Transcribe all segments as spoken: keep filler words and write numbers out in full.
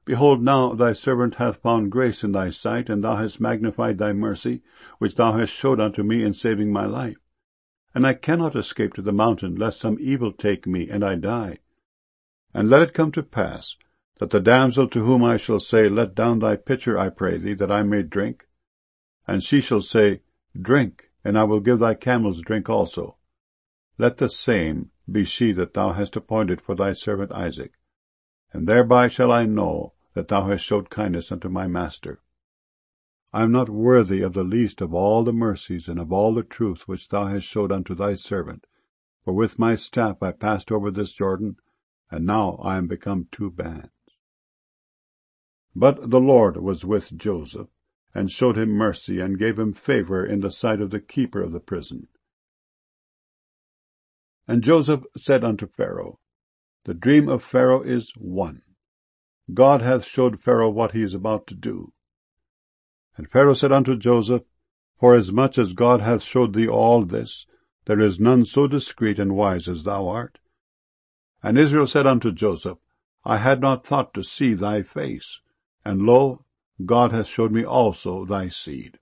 Behold, now thy servant hath found grace in thy sight, and thou hast magnified thy mercy, which thou hast showed unto me in saving my life. And I cannot escape to the mountain, lest some evil take me, and I die. And let it come to pass, that the damsel to whom I shall say, Let down thy pitcher, I pray thee, that I may drink, and she shall say, Drink, and I will give thy camels drink also. Let the same be she that thou hast appointed for thy servant Isaac, and thereby shall I know that thou hast showed kindness unto my master. I am not worthy of the least of all the mercies and of all the truth which thou hast showed unto thy servant, for with my staff I passed over this Jordan, and now I am become two bands. But the Lord was with Joseph, and showed him mercy, and gave him favor in the sight of the keeper of the prison. And Joseph said unto Pharaoh, The dream of Pharaoh is one. God hath showed Pharaoh what he is about to do. And Pharaoh said unto Joseph, Forasmuch as God hath showed thee all this, there is none so discreet and wise as thou art. And Israel said unto Joseph, I had not thought to see thy face, and lo, God hath showed me also thy seed.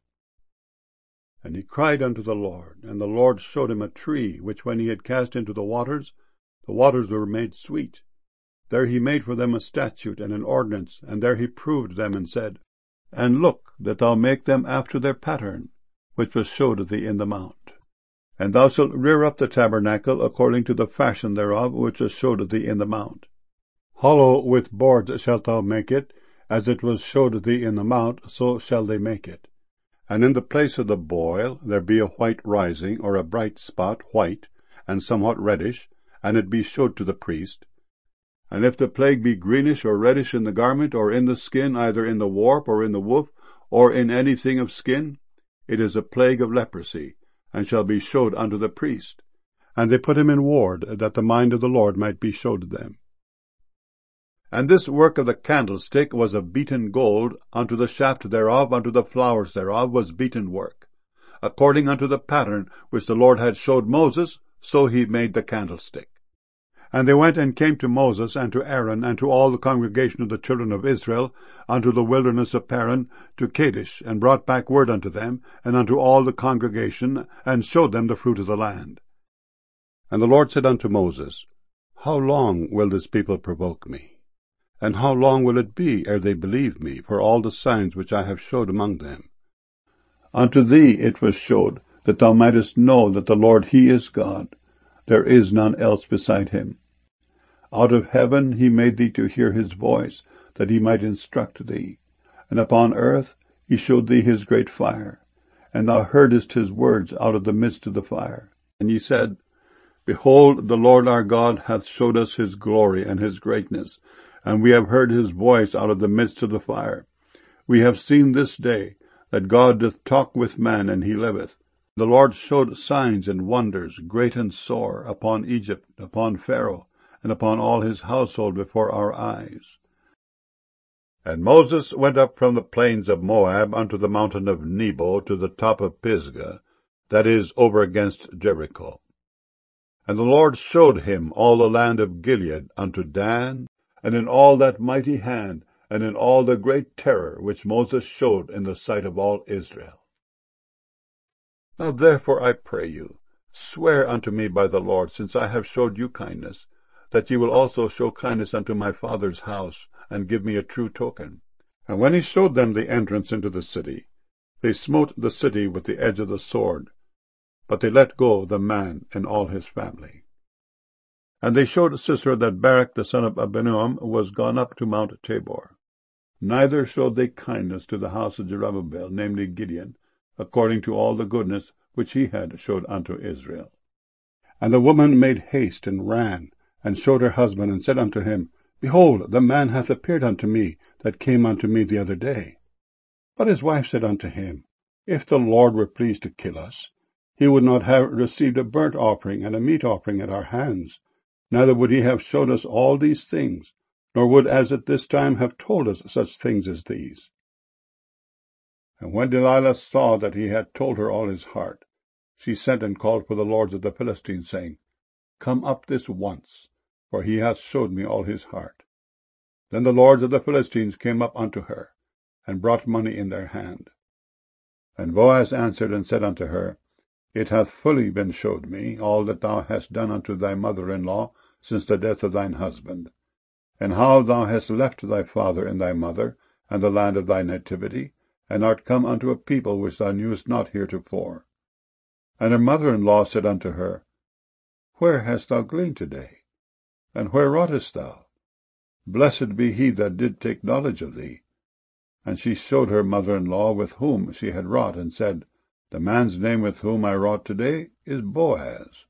And he cried unto the Lord, and the Lord showed him a tree, which when he had cast into the waters, the waters were made sweet. There he made for them a statute and an ordinance, and there he proved them, and said, And look, that thou make them after their pattern, which was showed thee in the mount. And thou shalt rear up the tabernacle according to the fashion thereof, which was showed thee in the mount. Hollow with boards shalt thou make it, as it was showed thee in the mount, so shall they make it. And in the place of the boil there be a white rising, or a bright spot, white, and somewhat reddish, and it be showed to the priest. And if the plague be greenish or reddish in the garment, or in the skin, either in the warp, or in the woof, or in anything of skin, it is a plague of leprosy, and shall be showed unto the priest. And they put him in ward, that the mind of the Lord might be showed them. And this work of the candlestick was of beaten gold, unto the shaft thereof, unto the flowers thereof was beaten work. According unto the pattern which the Lord had showed Moses, so he made the candlestick. And they went and came to Moses and to Aaron and to all the congregation of the children of Israel unto the wilderness of Paran, to Kadesh, and brought back word unto them, and unto all the congregation, and showed them the fruit of the land. And the Lord said unto Moses, How long will this people provoke me? And how long will it be ere they believe me, for all the signs which I have showed among them? Unto thee it was showed, that thou mightest know that the Lord he is God. There is none else beside him. Out of heaven he made thee to hear his voice, that he might instruct thee. And upon earth he showed thee his great fire. And thou heardest his words out of the midst of the fire. And ye said, Behold, the Lord our God hath showed us his glory and his greatness, and we have heard his voice out of the midst of the fire. We have seen this day that God doth talk with man, and he liveth. The Lord showed signs and wonders, great and sore, upon Egypt, upon Pharaoh, and upon all his household before our eyes. And Moses went up from the plains of Moab unto the mountain of Nebo, to the top of Pisgah, that is over against Jericho. And the Lord showed him all the land of Gilead unto Dan, and in all that mighty hand, and in all the great terror which Moses showed in the sight of all Israel. Now therefore I pray you, swear unto me by the Lord, since I have showed you kindness, that ye will also show kindness unto my father's house, and give me a true token. And when he showed them the entrance into the city, they smote the city with the edge of the sword, but they let go the man and all his family. And they showed Sisera that Barak the son of Abinoam was gone up to Mount Tabor. Neither showed they kindness to the house of Jerubbaal, namely Gideon, according to all the goodness which he had showed unto Israel. And the woman made haste and ran, and showed her husband, and said unto him, Behold, the man hath appeared unto me, that came unto me the other day. But his wife said unto him, If the Lord were pleased to kill us, he would not have received a burnt offering and a meat offering at our hands, neither would he have showed us all these things, nor would as at this time have told us such things as these. And when Delilah saw that he had told her all his heart, she sent and called for the lords of the Philistines, saying, Come up this once, for he hath showed me all his heart. Then the lords of the Philistines came up unto her, and brought money in their hand. And Boaz answered and said unto her, It hath fully been showed me all that thou hast done unto thy mother-in-law since the death of thine husband, and how thou hast left thy father and thy mother, and the land of thy nativity, and art come unto a people which thou knewest not heretofore. And her mother-in-law said unto her, Where hast thou gleaned today? And where wroughtest thou? Blessed be he that did take knowledge of thee. And she showed her mother-in-law with whom she had wrought, and said, The man's name with whom I wrought today is Boaz.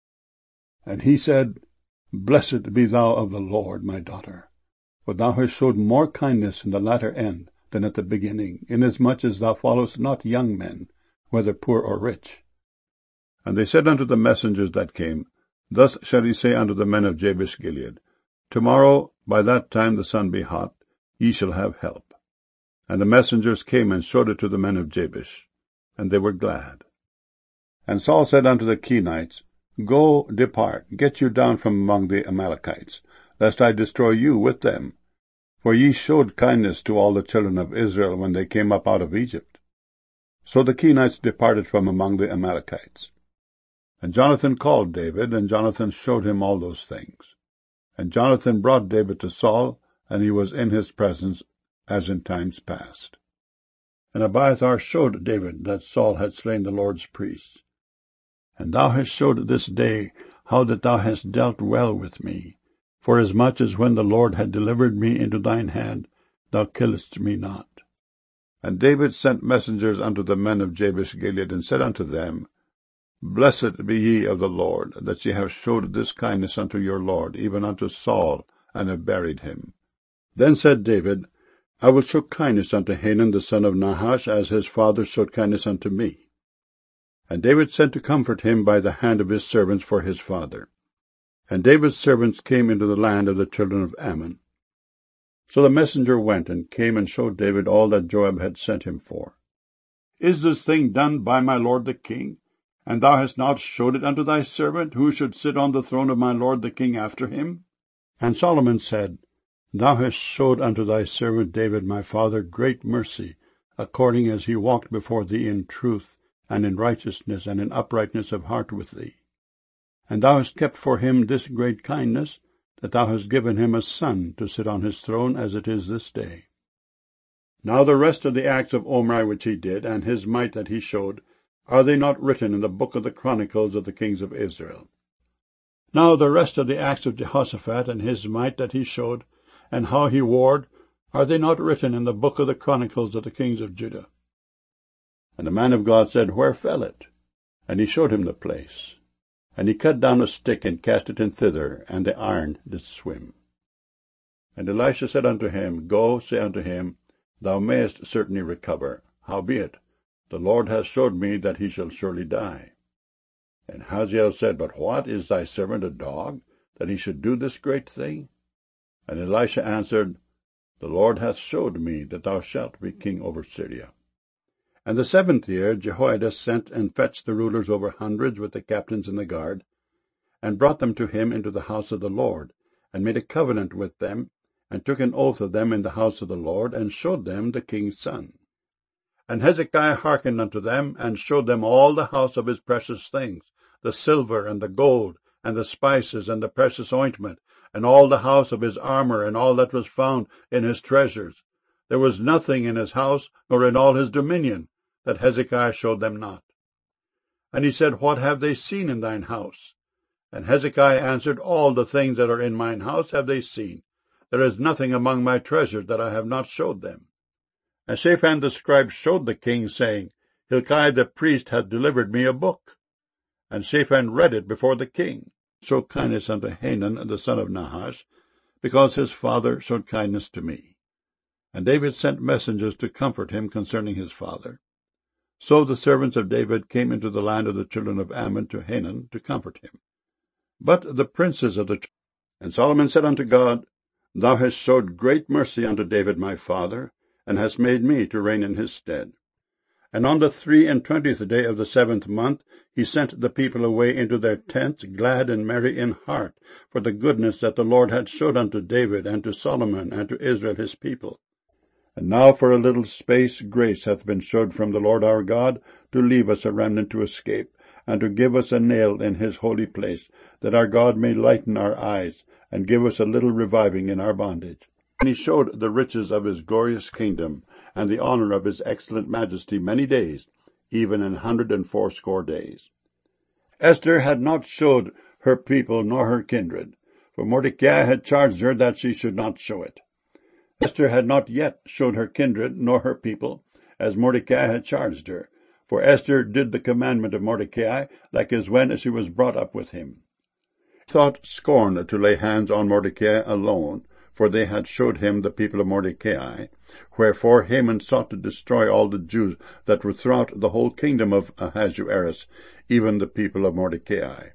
And he said, Blessed be thou of the Lord, my daughter, for thou hast showed more kindness in the latter end than at the beginning, inasmuch as thou followest not young men, whether poor or rich. And they said unto the messengers that came, Thus shall ye say unto the men of Jabesh-Gilead, Tomorrow, by that time the sun be hot, ye shall have help. And the messengers came and showed it to the men of Jabesh, and they were glad. And Saul said unto the Kenites, Go, depart, get you down from among the Amalekites, lest I destroy you with them. For ye showed kindness to all the children of Israel when they came up out of Egypt. So the Kenites departed from among the Amalekites. And Jonathan called David, and Jonathan showed him all those things. And Jonathan brought David to Saul, and he was in his presence as in times past. And Abiathar showed David that Saul had slain the Lord's priests. And thou hast showed this day how that thou hast dealt well with me, forasmuch as when the Lord had delivered me into thine hand, thou killedst me not. And David sent messengers unto the men of Jabesh-Gilead, and said unto them, Blessed be ye of the Lord, that ye have showed this kindness unto your Lord, even unto Saul, and have buried him. Then said David, I will show kindness unto Hanun the son of Nahash, as his father showed kindness unto me. And David sent to comfort him by the hand of his servants for his father. And David's servants came into the land of the children of Ammon. So the messenger went, and came and showed David all that Joab had sent him for. Is this thing done by my lord the king? And thou hast not showed it unto thy servant, who should sit on the throne of my lord the king after him? And Solomon said, Thou hast showed unto thy servant David my father great mercy, according as he walked before thee in truth, and in righteousness, and in uprightness of heart with thee. And thou hast kept for him this great kindness, that thou hast given him a son to sit on his throne, as it is this day. Now the rest of the acts of Omri which he did, and his might that he showed, are they not written in the book of the chronicles of the kings of Israel? Now the rest of the acts of Jehoshaphat, and his might that he showed, and how he warred, are they not written in the book of the chronicles of the kings of Judah? And the man of God said, Where fell it? And he showed him the place. And he cut down a stick, and cast it in thither, and the iron did swim. And Elisha said unto him, Go, say unto him, Thou mayest certainly recover. Howbeit, the Lord hath showed me that he shall surely die. And Hazael said, But what, is thy servant a dog, that he should do this great thing? And Elisha answered, The Lord hath showed me that thou shalt be king over Syria. And the seventh year Jehoiada sent and fetched the rulers over hundreds with the captains and the guard, and brought them to him into the house of the Lord, and made a covenant with them, and took an oath of them in the house of the Lord, and showed them the king's son. And Hezekiah hearkened unto them, and showed them all the house of his precious things, the silver, and the gold, and the spices, and the precious ointment, and all the house of his armor, and all that was found in his treasures. There was nothing in his house, nor in all his dominion, that Hezekiah showed them not. And he said, What have they seen in thine house? And Hezekiah answered, All the things that are in mine house have they seen. There is nothing among my treasures that I have not showed them. And Shaphan the scribe showed the king, saying, Hilkiah the priest hath delivered me a book. And Shaphan read it before the king. Show kindness unto Hanun the son of Nahash, because his father showed kindness to me. And David sent messengers to comfort him concerning his father. So the servants of David came into the land of the children of Ammon to Hanun to comfort him. But the princes of the And Solomon said unto God, Thou hast showed great mercy unto David my father, and hast made me to reign in his stead. And on the three and twentieth day of the seventh month he sent the people away into their tents, glad and merry in heart, for the goodness that the Lord had showed unto David, and to Solomon, and to Israel his people. And now for a little space grace hath been showed from the Lord our God, to leave us a remnant to escape, and to give us a nail in his holy place, that our God may lighten our eyes, and give us a little reviving in our bondage. And he showed the riches of his glorious kingdom, and the honor of his excellent majesty many days, even an hundred and fourscore days. Esther had not showed her people nor her kindred, for Mordecai had charged her that she should not show it. Esther had not yet showed her kindred nor her people, as Mordecai had charged her, for Esther did the commandment of Mordecai, like as when she was brought up with him. He thought scorn to lay hands on Mordecai alone, for they had showed him the people of Mordecai, wherefore Haman sought to destroy all the Jews that were throughout the whole kingdom of Ahasuerus, even the people of Mordecai.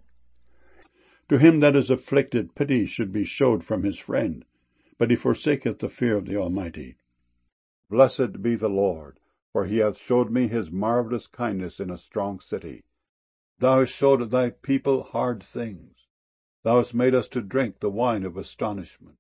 To him that is afflicted pity should be showed from his friend, but he forsaketh the fear of the Almighty. Blessed be the Lord, for he hath showed me his marvellous kindness in a strong city. Thou hast showed thy people hard things. Thou hast made us to drink the wine of astonishment.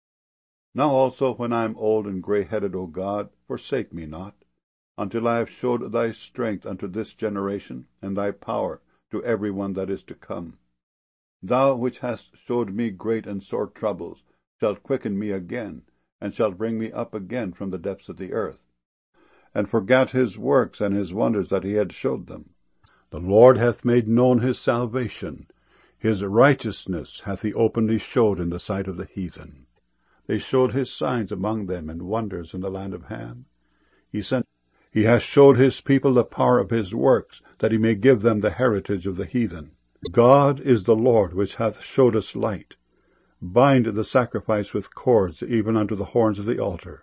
Now also, when I am old and grey-headed, O God, forsake me not, until I have showed thy strength unto this generation, and thy power to every one that is to come. Thou which hast showed me great and sore troubles, shalt quicken me again, and shalt bring me up again from the depths of the earth. And forgat his works and his wonders that he had showed them. The Lord hath made known his salvation. His righteousness hath he openly showed in the sight of the heathen. They showed his signs among them, and wonders in the land of Ham. He sent, he hath showed his people the power of his works, that he may give them the heritage of the heathen. God is the Lord which hath showed us light. Bind the sacrifice with cords, even unto the horns of the altar.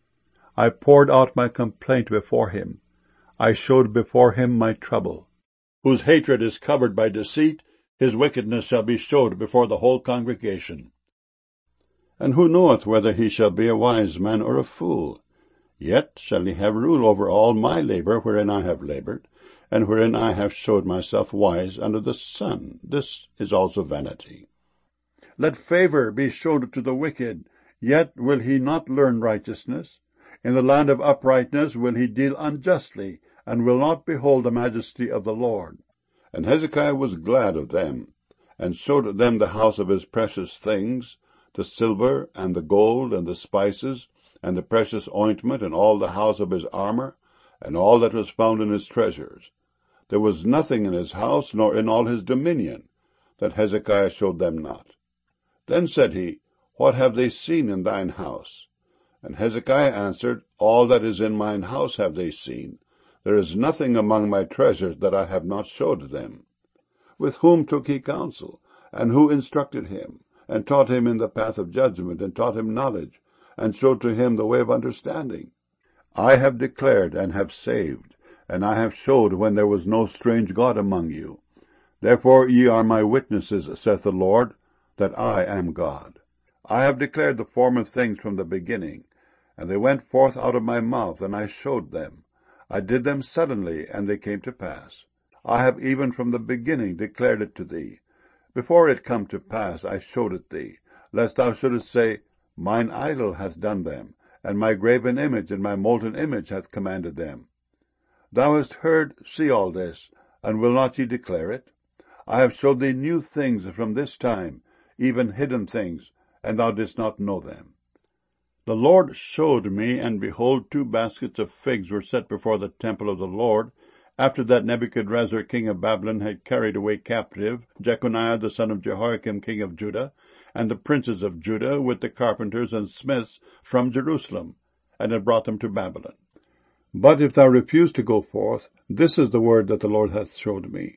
I poured out my complaint before him. I showed before him my trouble. Whose hatred is covered by deceit, his wickedness shall be showed before the whole congregation. And who knoweth whether he shall be a wise man or a fool? Yet shall he have rule over all my labor wherein I have labored, and wherein I have showed myself wise under the sun. This is also vanity. Let favor be showed to the wicked, yet will he not learn righteousness. In the land of uprightness will he deal unjustly, and will not behold the majesty of the Lord. And Hezekiah was glad of them, and showed them the house of his precious things, the silver, and the gold, and the spices, and the precious ointment, and all the house of his armor, and all that was found in his treasures. There was nothing in his house, nor in all his dominion, that Hezekiah showed them not. Then said he, What have they seen in thine house? And Hezekiah answered, All that is in mine house have they seen. There is nothing among my treasures that I have not showed them. With whom took he counsel? And who instructed him? And taught him in the path of judgment, and taught him knowledge, and showed to him the way of understanding? I have declared and have saved, and I have showed when there was no strange God among you. Therefore ye are my witnesses, saith the Lord, that I am God. I have declared the former things from the beginning, and they went forth out of my mouth, and I showed them. I did them suddenly, and they came to pass. I have even from the beginning declared it to thee. Before it come to pass, I showed it thee, lest thou shouldest say, Mine idol hath done them, and my graven image and my molten image hath commanded them. Thou hast heard, see all this, and will not ye declare it? I have showed thee new things from this time, even hidden things, and thou didst not know them. The Lord showed me, and behold, two baskets of figs were set before the temple of the Lord, after that Nebuchadrezzar king of Babylon had carried away captive Jeconiah the son of Jehoiakim king of Judah, and the princes of Judah with the carpenters and smiths from Jerusalem, and had brought them to Babylon. But if thou refuse to go forth, this is the word that the Lord hath showed me.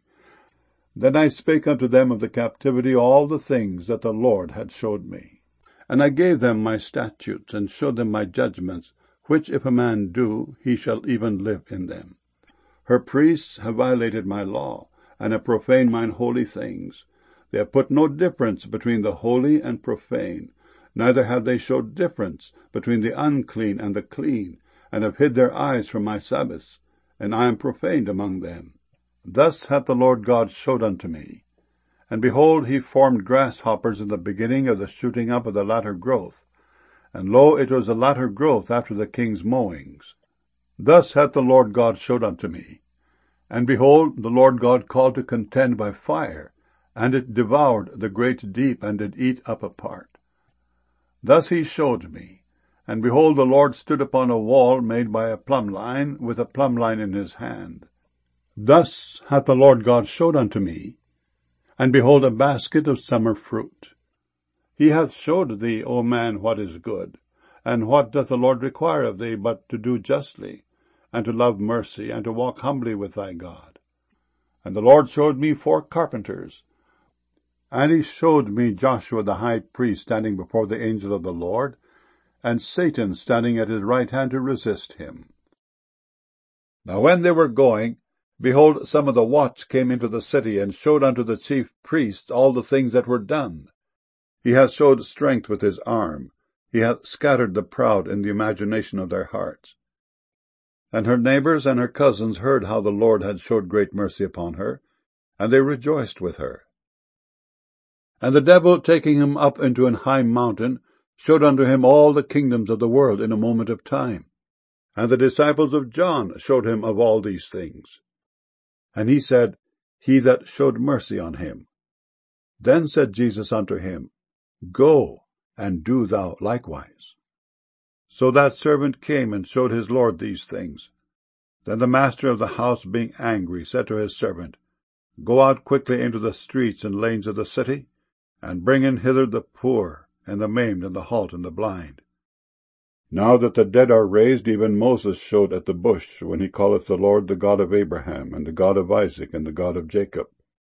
Then I spake unto them of the captivity all the things that the Lord had showed me. And I gave them my statutes, and showed them my judgments, which if a man do, he shall even live in them. Her priests have violated my law, and have profaned mine holy things. They have put no difference between the holy and profane, neither have they showed difference between the unclean and the clean, and have hid their eyes from my Sabbaths, and I am profaned among them. Thus hath the Lord God showed unto me. And behold, he formed grasshoppers in the beginning of the shooting up of the latter growth. And lo, it was the latter growth after the king's mowings. Thus hath the Lord God showed unto me. And behold, the Lord God called to contend by fire, and it devoured the great deep, and did eat up a part. Thus he showed me. And behold, the Lord stood upon a wall made by a plumb line, with a plumb line in his hand. Thus hath the Lord God showed unto me. And behold, a basket of summer fruit. He hath showed thee, O man, what is good. And what doth the Lord require of thee, but to do justly, and to love mercy, and to walk humbly with thy God? And the Lord showed me four carpenters. And he showed me Joshua the high priest standing before the angel of the Lord, and Satan standing at his right hand to resist him. Now when they were going, behold, some of the watch came into the city, and showed unto the chief priests all the things that were done. He hath showed strength with his arm. He hath scattered the proud in the imagination of their hearts. And her neighbors and her cousins heard how the Lord had showed great mercy upon her, and they rejoiced with her. And the devil, taking him up into an high mountain, showed unto him all the kingdoms of the world in a moment of time. And the disciples of John showed him of all these things. And he said, He that showed mercy on him. Then said Jesus unto him, Go, and do thou likewise. So that servant came and showed his lord these things. Then the master of the house, being angry, said to his servant, Go out quickly into the streets and lanes of the city, and bring in hither the poor, and the maimed, and the halt, and the blind. Now that the dead are raised, even Moses showed at the bush, when he calleth the Lord the God of Abraham, and the God of Isaac, and the God of Jacob.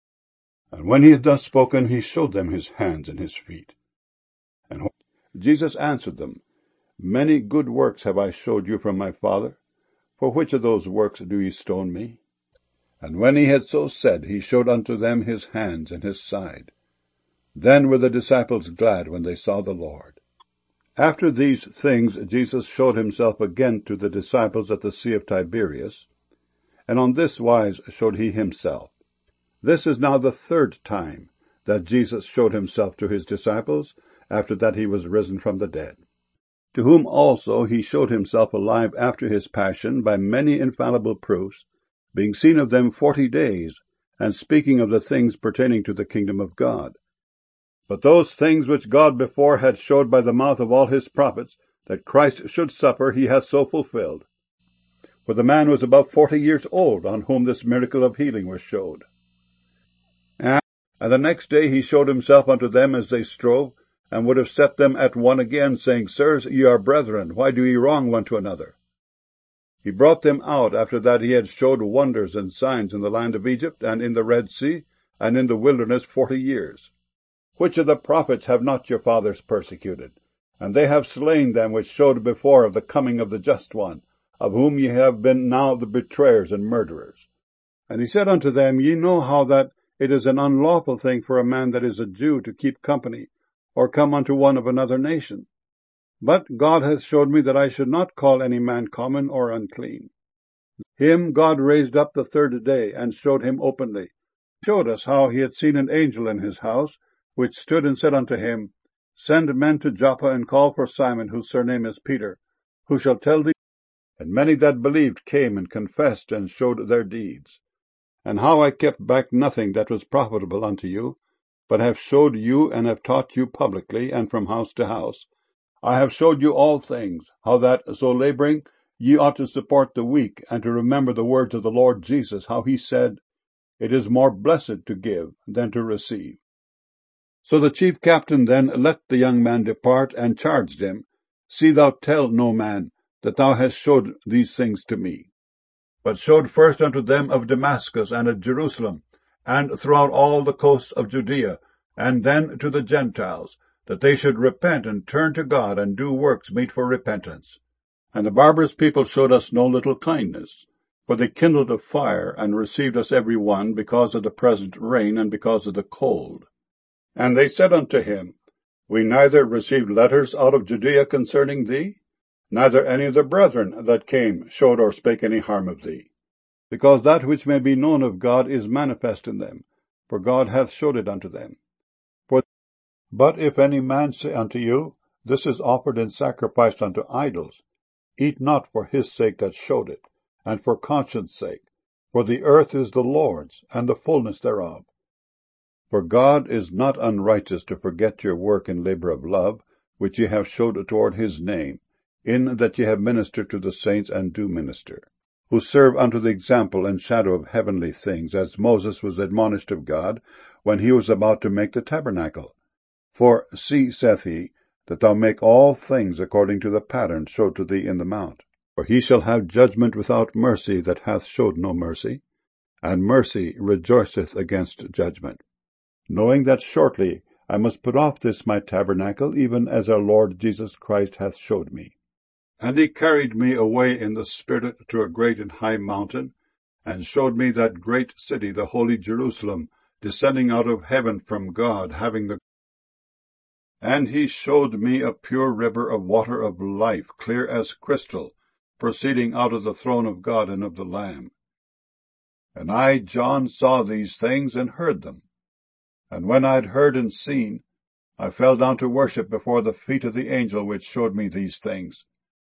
And when he had thus spoken, he showed them his hands and his feet. And Jesus answered them, Many good works have I showed you from my Father. For which of those works do ye stone me? And when he had so said, he showed unto them his hands and his side. Then were the disciples glad when they saw the Lord. After these things Jesus showed himself again to the disciples at the Sea of Tiberias, and on this wise showed he himself. This is now the third time that Jesus showed himself to his disciples, after that he was risen from the dead, to whom also he showed himself alive after his passion by many infallible proofs, being seen of them forty days, and speaking of the things pertaining to the kingdom of God. But those things which God before had showed by the mouth of all his prophets, that Christ should suffer, he hath so fulfilled. For the man was above forty years old, on whom this miracle of healing was showed. And, and the next day he showed himself unto them as they strove, and would have set them at one again, saying, Sirs, ye are brethren, why do ye wrong one to another? He brought them out after that he had showed wonders and signs in the land of Egypt, and in the Red Sea, and in the wilderness forty years. Which of the prophets have not your fathers persecuted? And they have slain them which showed before of the coming of the Just One, of whom ye have been now the betrayers and murderers. And he said unto them, Ye know how that it is an unlawful thing for a man that is a Jew to keep company, or come unto one of another nation. But God hath showed me that I should not call any man common or unclean. Him God raised up the third day, and showed him openly. Showed us how he had seen an angel in his house, which stood and said unto him, Send men to Joppa, and call for Simon, whose surname is Peter, who shall tell thee. And many that believed came and confessed and showed their deeds. And how I kept back nothing that was profitable unto you, but have showed you and have taught you publicly, and from house to house. I have showed you all things, how that, so laboring, ye ought to support the weak, and to remember the words of the Lord Jesus, how he said, It is more blessed to give than to receive. So the chief captain then let the young man depart, and charged him, See thou tell no man that thou hast showed these things to me, but showed first unto them of Damascus and at Jerusalem, and throughout all the coasts of Judea, and then to the Gentiles, that they should repent and turn to God, and do works meet for repentance. And the barbarous people showed us no little kindness, for they kindled a fire, and received us every one, because of the present rain, and because of the cold. And they said unto him, We neither received letters out of Judea concerning thee, neither any of the brethren that came showed or spake any harm of thee. because that which may be known of God is manifest in them, for God hath showed it unto them. For, but if any man say unto you, This is offered in sacrifice unto idols, eat not for his sake that showed it, and for conscience sake, for the earth is the Lord's, and the fullness thereof. For God is not unrighteous to forget your work and labor of love, which ye have showed toward his name, in that ye have ministered to the saints and do minister, who serve unto the example and shadow of heavenly things, as Moses was admonished of God, when he was about to make the tabernacle. For, see, saith he, that thou make all things according to the pattern showed to thee in the mount. For he shall have judgment without mercy that hath showed no mercy, and mercy rejoiceth against judgment. Knowing that shortly I must put off this my tabernacle, even as our Lord Jesus Christ hath showed me. And he carried me away in the Spirit to a great and high mountain, and showed me that great city, the holy Jerusalem, descending out of heaven from God, having the And he showed me a pure river of water of life, clear as crystal, proceeding out of the throne of God and of the Lamb. And I, John, saw these things and heard them. And when I had heard and seen, I fell down to worship before the feet of the angel which showed me these things.